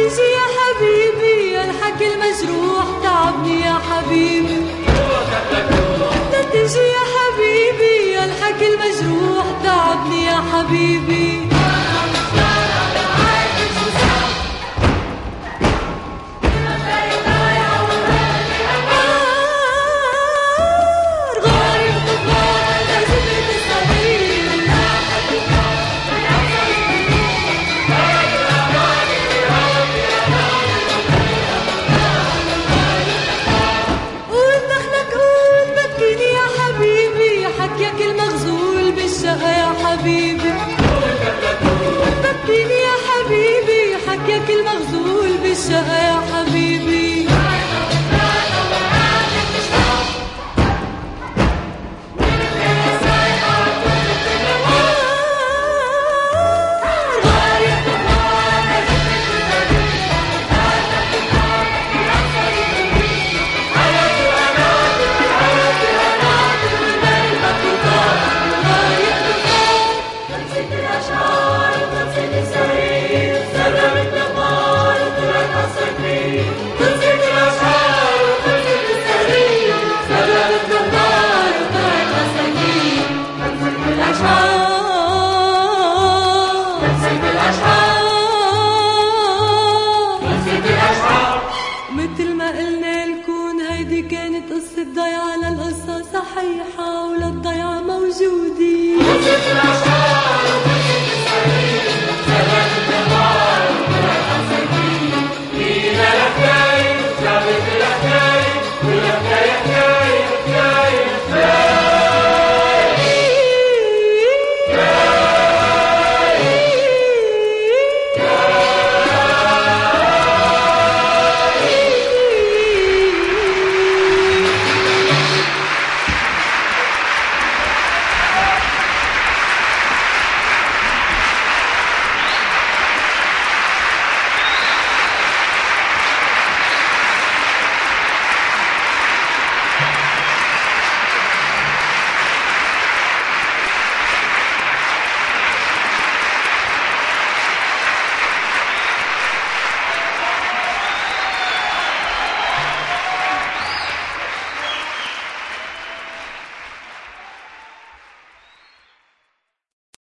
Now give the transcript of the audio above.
تجي يا حبيبي الحكي المجروح تعبني يا حبيبي. لا تجي يا حبيبي الحكي المجروح تعبني يا حبيبي. حكيك المغزول بالشقا يا حبيبي. بكيني يا حبيبي حكيك المغزول بالشقا يا حبيبي.